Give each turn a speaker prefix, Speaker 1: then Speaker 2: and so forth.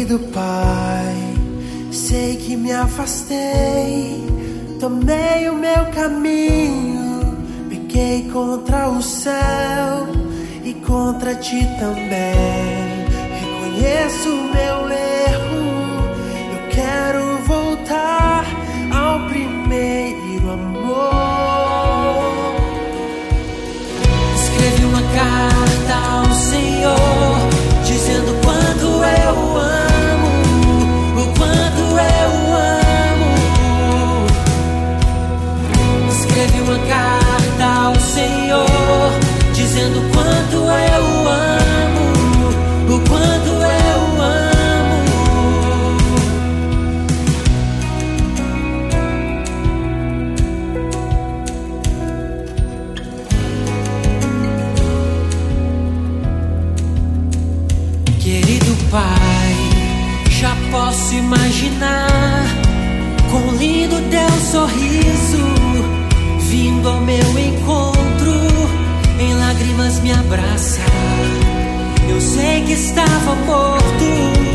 Speaker 1: Querido Pai, sei que me afastei, tomei o meu caminho, pequei contra o céu e contra ti também. Reconheço o meu erro, eu quero voltar ao primeiro amor.
Speaker 2: Escrevi uma carta ao Senhor, dizendo quanto eu amo, o quanto eu amo. Escrevi uma carta ao Senhor, dizendo quanto eu amo, o quanto eu amo. Querido Pai, já posso imaginar quão lindo teu sorriso, vindo ao meu encontro, em lágrimas me abraça. Eu sei que estava morto,